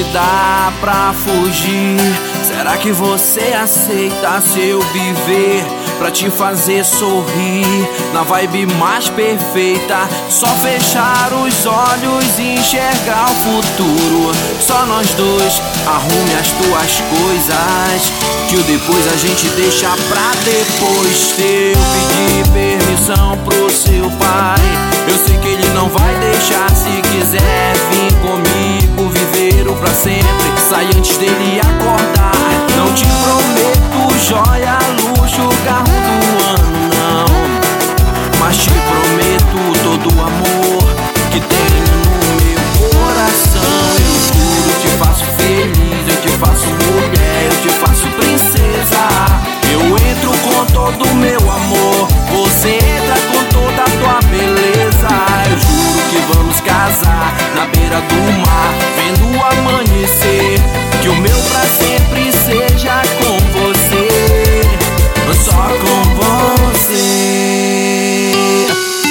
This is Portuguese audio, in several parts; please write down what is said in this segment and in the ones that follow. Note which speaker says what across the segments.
Speaker 1: convidar pra fugir, será que você aceita se eu viver pra te fazer sorrir na vibe mais perfeita? Só fechar os olhos e enxergar o futuro. Só nós dois, arrume as tuas coisas, que o depois a gente deixa pra depois. Se eu pedir permissão pro seu pai, eu sei que ele não vai deixar. Se quiser vir comigo, viver o pra sempre, sai antes dele acordar. Não te prometo joia, luxo, carro do ano, não, mas te prometo todo o amor que tenho no meu coração. Eu juro, te faço feliz, eu te faço mulher, eu te faço princesa. Eu entro com todo o meu amor, você entra com toda a tua beleza. Eu juro que vamos casar na beira do mar, vendo o amanhecer, que o meu pra sempre seja com você, só com você.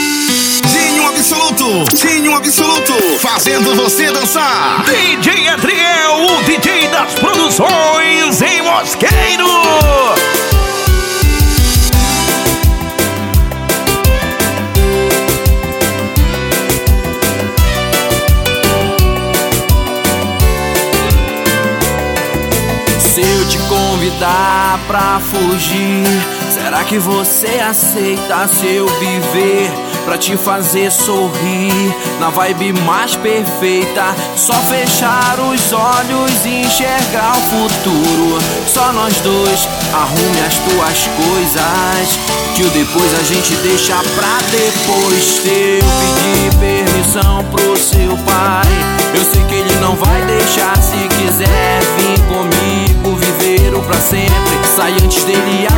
Speaker 2: Dinho Absoluto, fazendo você dançar.
Speaker 3: DJ Adriel, o DJ das produções em Mosqueiro.
Speaker 1: Se eu te convidar pra fugir, será que você aceita se eu viver pra te fazer sorrir na vibe mais perfeita? Só fechar os olhos e enxergar o futuro. Só nós dois, arrume as tuas coisas, que o depois a gente deixa pra depois. Se eu pedir permissão pro seu pai, eu sei que ele não vai deixar. Se quiser vir comigo, viver o pra sempre, sai antes dele